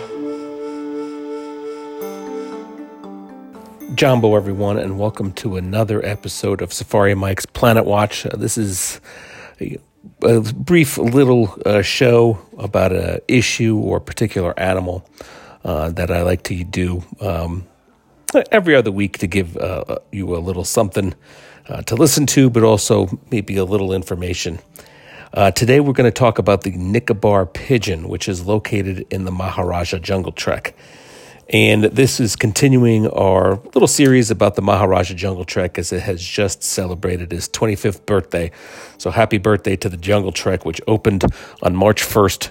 Jumbo, everyone, and welcome to another episode of Safari Mike's Planet Watch. This is a brief little show about an issue or particular animal that I like to do every other week to give you a little something to listen to, but also maybe a little information. Today we're going to talk about the Nicobar pigeon, which is located in the Maharaja Jungle Trek. And this is continuing our little series about the Maharaja Jungle Trek as it has just celebrated its 25th birthday. So happy birthday to the Jungle Trek, which opened on March 1st,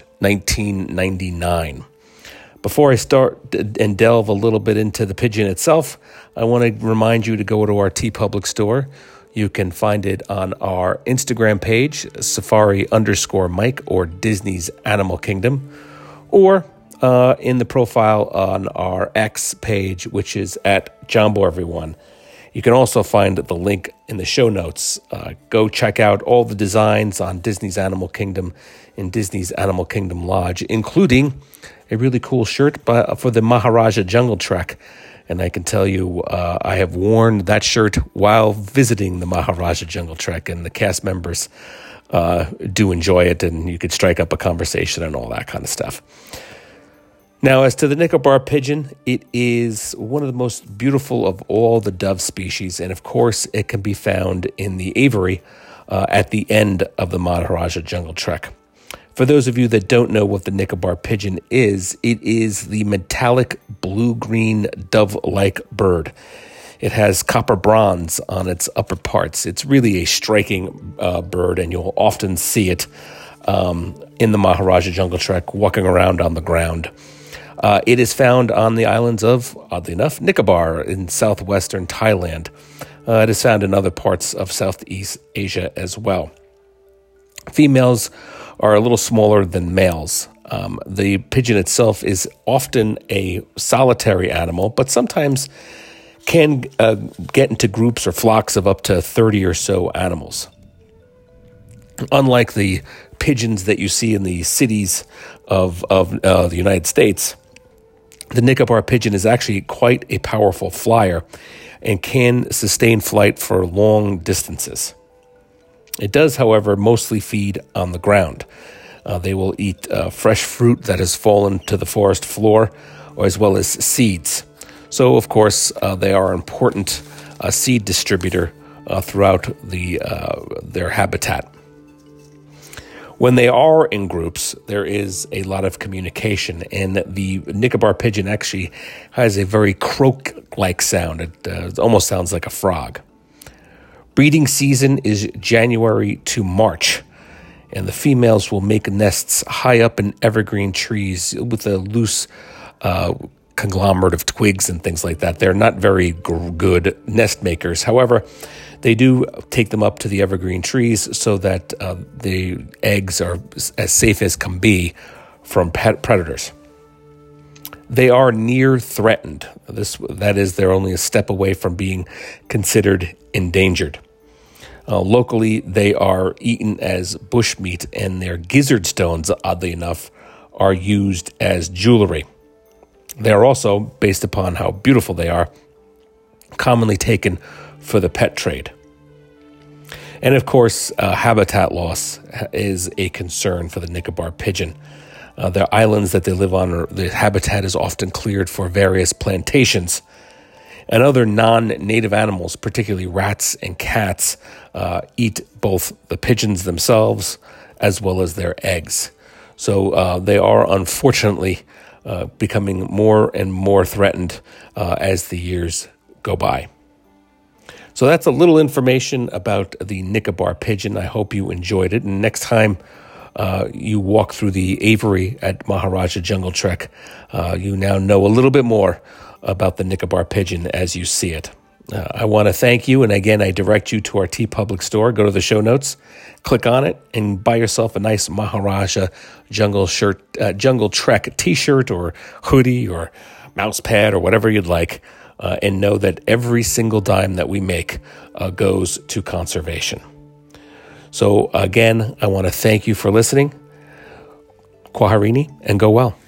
1999. Before I start and delve a little bit into the pigeon itself, I want to remind you to go to our TeePublic store. You can find it on our Instagram page, Safari_Mike or Disney's Animal Kingdom, or in the profile on our X page, which is at Jumbo Everyone. You can also find the link in the show notes. Go check out all the designs on Disney's Animal Kingdom and Disney's Animal Kingdom Lodge, including a really cool shirt for the Maharaja Jungle Trek. And I can tell you, I have worn that shirt while visiting the Maharaja Jungle Trek, and the cast members do enjoy it, and you could strike up a conversation and all that kind of stuff. Now, as to the Nicobar pigeon, it is one of the most beautiful of all the dove species, and of course, it can be found in the aviary at the end of the Maharaja Jungle Trek. For those of you that don't know what the Nicobar pigeon is, it is the metallic blue-green dove-like bird. It has copper bronze on its upper parts. It's really a striking bird, and you'll often see it in the Maharaja Jungle Trek walking around on the ground. It is found on the islands of, oddly enough, Nicobar in southwestern Thailand. It is found in other parts of Southeast Asia as well. Females are a little smaller than males. The pigeon itself is often a solitary animal, but sometimes can get into groups or flocks of up to 30 or so animals. Unlike the pigeons that you see in the cities of the United States, the Nicobar pigeon is actually quite a powerful flyer and can sustain flight for long distances. It does, however, mostly feed on the ground. They will eat fresh fruit that has fallen to the forest floor, as well as seeds. So, of course, they are an important seed distributor throughout their habitat. When they are in groups, there is a lot of communication, and the Nicobar pigeon actually has a very croak-like sound. It almost sounds like a frog. Breeding season is January to March, and the females will make nests high up in evergreen trees with a loose conglomerate of twigs and things like that. They're not very good nest makers. However, they do take them up to the evergreen trees so that the eggs are as safe as can be from predators. They are near threatened. That is, they're only a step away from being considered endangered. Locally, they are eaten as bushmeat, and their gizzard stones, oddly enough, are used as jewelry. They are also, based upon how beautiful they are, commonly taken for the pet trade. And of course, habitat loss is a concern for the Nicobar pigeon. The islands that they live on, the habitat is often cleared for various plantations. And other non-native animals, particularly rats and cats, eat both the pigeons themselves as well as their eggs. So they are unfortunately becoming more and more threatened as the years go by. So that's a little information about the Nicobar pigeon. I hope you enjoyed it. And next time you walk through the aviary at Maharaja Jungle Trek, you now know a little bit more about the Nicobar pigeon as you see it. I want to thank you, and again, I direct you to our TeePublic store. Go to the show notes, click on it, and buy yourself a nice Maharaja Jungle Trek T-shirt or hoodie or mouse pad or whatever you'd like, and know that every single dime that we make goes to conservation. So again, I want to thank you for listening. Kwaherini, and go well.